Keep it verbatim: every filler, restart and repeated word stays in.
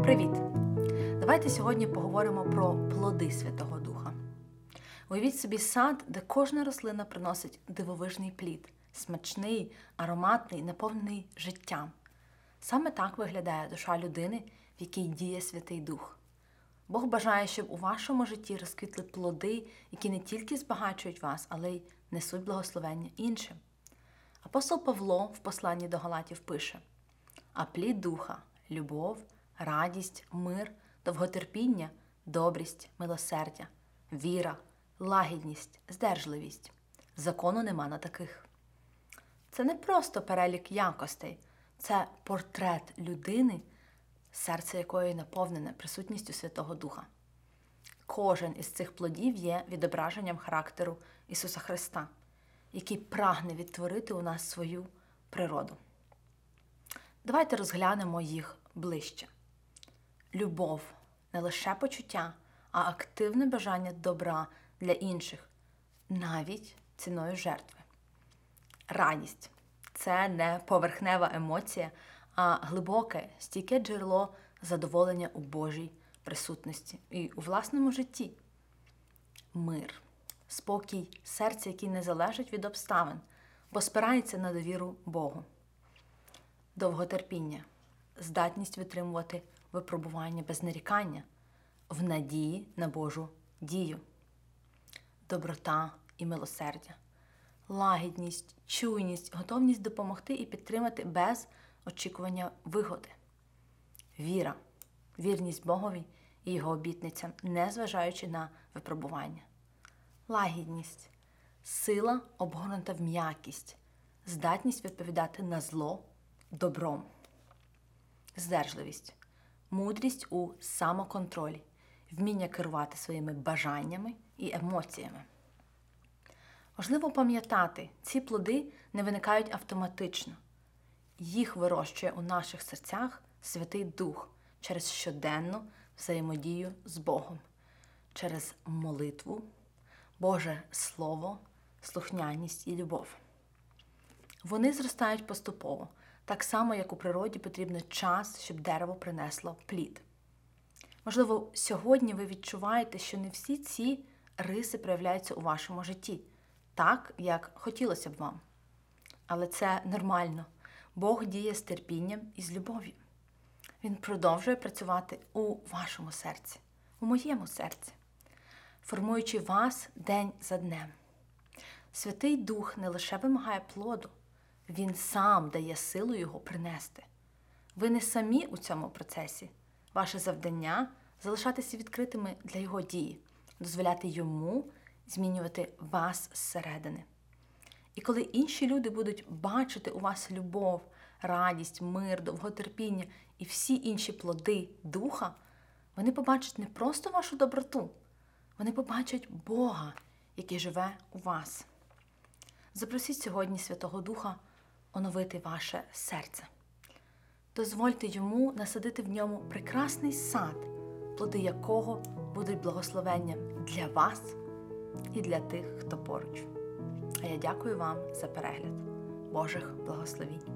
Привіт! Давайте сьогодні поговоримо про плоди Святого Духа. Уявіть собі сад, де кожна рослина приносить дивовижний плід, смачний, ароматний, наповнений життям. Саме так виглядає душа людини, в якій діє Святий Дух. Бог бажає, щоб у вашому житті розквітли плоди, які не тільки збагачують вас, але й несуть благословення іншим. Апостол Павло в посланні до Галатів пише: «А плід Духа – любов, радість, мир, довготерпіння, добрість, милосердя, віра, лагідність, здержливість. Закону нема на таких». Це не просто перелік якостей, це портрет людини, серце якої наповнене присутністю Святого Духа. Кожен із цих плодів є відображенням характеру Ісуса Христа, який прагне відтворити у нас свою природу. Давайте розглянемо їх ближче. Любов – не лише почуття, а активне бажання добра для інших, навіть ціною жертви. Радість – це не поверхнева емоція, а глибоке, стійке джерело задоволення у Божій присутності і у власному житті. Мир – спокій серця, який не залежить від обставин, бо спирається на довіру Богу. Довготерпіння – здатність витримувати випробування без нарікання, в надії на Божу дію. Доброта і милосердя – лагідність, чуйність, готовність допомогти і підтримати без очікування вигоди. Віра – вірність Богові і Його обітницям, незважаючи на випробування. Лагідність – сила, обгорнута в м'якість, здатність відповідати на зло добром. Здержливість – мудрість у самоконтролі, вміння керувати своїми бажаннями і емоціями. Важливо пам'ятати, ці плоди не виникають автоматично. Їх вирощує у наших серцях Святий Дух через щоденну взаємодію з Богом, через молитву, Боже Слово, слухняність і любов. Вони зростають поступово, так само, як у природі потрібен час, щоб дерево принесло плід. Можливо, сьогодні ви відчуваєте, що не всі ці риси проявляються у вашому житті, так, як хотілося б вам. Але це нормально. Бог діє з терпінням і з любов'ю. Він продовжує працювати у вашому серці, у моєму серці, формуючи вас день за днем. Святий Дух не лише вимагає плоду, Він сам дає силу його принести. Ви не самі у цьому процесі. Ваше завдання – залишатися відкритими для його дії, дозволяти йому змінювати вас зсередини. І коли інші люди будуть бачити у вас любов, радість, мир, довготерпіння і всі інші плоди Духа, вони побачать не просто вашу доброту, вони побачать Бога, який живе у вас. Запросіть сьогодні Святого Духа оновити ваше серце. Дозвольте йому насадити в ньому прекрасний сад, плоди якого будуть благословенням для вас і для тих, хто поруч. А я дякую вам за перегляд. Божих благословінь!